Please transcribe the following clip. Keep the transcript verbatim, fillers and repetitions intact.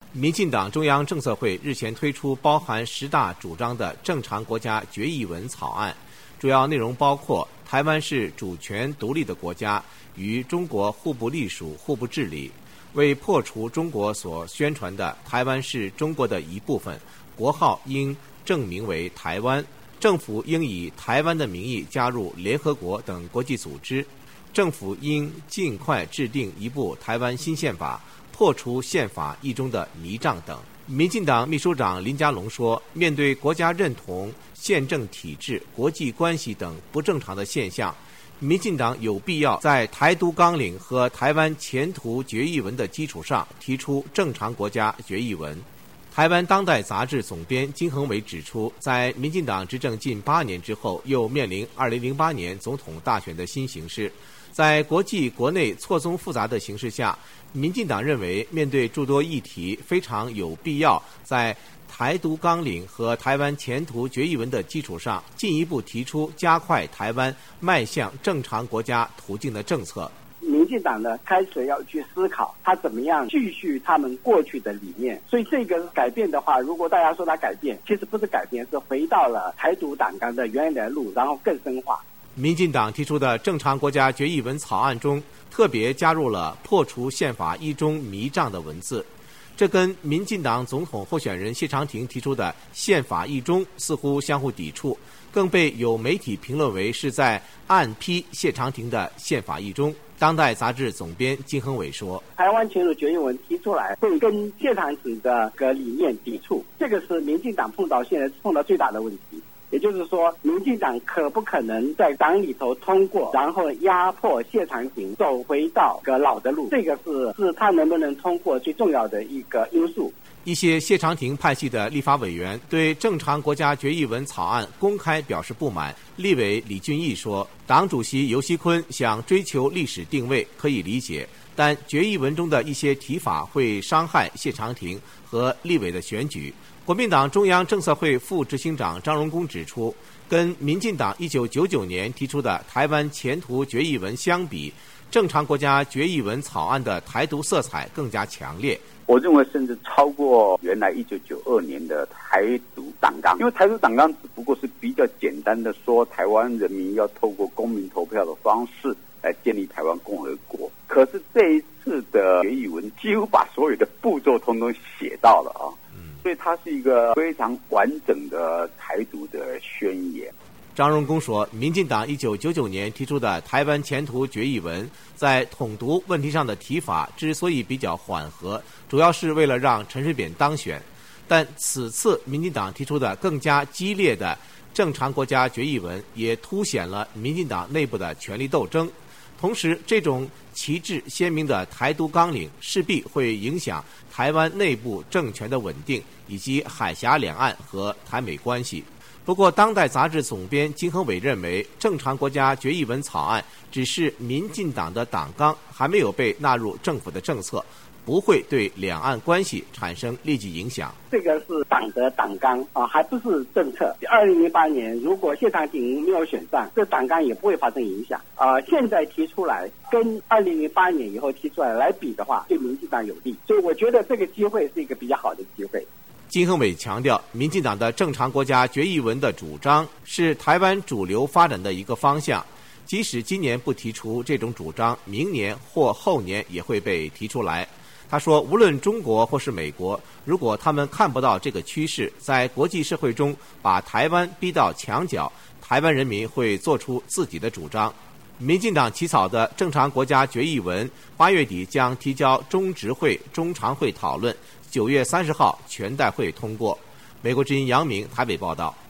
民进党中央政策会日前推出包含十大主张的正常国家决议文草案，主要内容包括台湾是主权独立的国家，与中国互不隶属、互不治理，为破除中国所宣传的台湾是中国的一部分，国号应正名为台湾，政府应以台湾的名义加入联合国等国际组织，政府应尽快制定一部台湾新宪法，破除宪法一中的迷障等。民进党秘书长林佳龙说，面对国家认同、宪政体制、国际关系等不正常的现象，民进党有必要在台独纲领和台湾前途决议文的基础上提出正常国家决议文。台湾当代杂志总编金恒伟指出，在民进党执政近八年之后，又面临二零零八年总统大选的新形势，在国际国内错综复杂的形势下，民进党认为面对诸多议题，非常有必要在台独纲领和台湾前途决议文的基础上，进一步提出加快台湾迈向正常国家途径的政策。 民进党呢，开始要去思考他怎么样继续他们过去的理念，所以这个改变的话，如果大家说他改变，其实不是改变，是回到了台独党纲的原来的路，然后更深化。 民进党提出的正常国家决议文草案中，特别加入了破除宪法一中迷障的文字，这跟民进党总统候选人谢长廷提出的宪法一中似乎相互抵触，更被有媒体评论为是在暗批谢长廷的宪法一中。当代杂志总编金恒伟说， 台湾前途决议文提出来会跟谢长廷的个理念抵触，这个是民进党碰到现在碰到最大的问题。也就是说，民进党可不可能在党里头通过，然后压迫谢长廷走回到个老的路，这个是是他能不能通过最重要的一个因素。 一些谢长廷派系的立法委员对正常国家决议文草案公开表示不满。立委李俊毅说，党主席游锡堃想追求历史定位可以理解，但决议文中的一些提法会伤害谢长廷和立委的选举。国民党中央政策会副执行长张荣恭指出，跟民进党一九九九年提出的台湾前途决议文相比，正常国家决议文草案的台独色彩更加强烈。 我认为甚至超过原来一九九二年的台独党纲，因为台独党纲只不过是比较简单的说，台湾人民要透过公民投票的方式来建立台湾共和国。可是这一次的决议文几乎把所有的步骤通通写到了啊，所以它是一个非常完整的台独的宣言。 张荣恭说，民进党一九九九年提出的台湾前途决议文，在统独问题上的提法之所以比较缓和，主要是为了让陈水扁当选。但此次民进党提出的更加激烈的正常国家决议文，也凸显了民进党内部的权力斗争。同时，这种旗帜鲜明的台独纲领势必会影响台湾内部政权的稳定，以及海峡两岸和台美关系。不过，当代杂志总编金恒伟认为，正常国家决议文草案只是民进党的党纲，还没有被纳入政府的政策，不会对两岸关系产生立即影响。 这个是党的党纲啊，还不是政策。二零零八年如果谢长廷没有选上，这党纲也不会发生影响啊。现在提出来跟二零零八年以后提出来来比的话，对民进党有利，所以我觉得这个机会是一个比较好的机会。 金恒伟强调，民进党的正常国家决议文的主张是台湾主流发展的一个方向，即使今年不提出这种主张，明年或后年也会被提出来。他说，无论中国或是美国，如果他们看不到这个趋势，在国际社会中把台湾逼到墙角，台湾人民会做出自己的主张。民进党起草的正常国家决议文，八月底将提交中执会、中常会讨论，九月三十号全代会通过。美国之音杨明台北报道。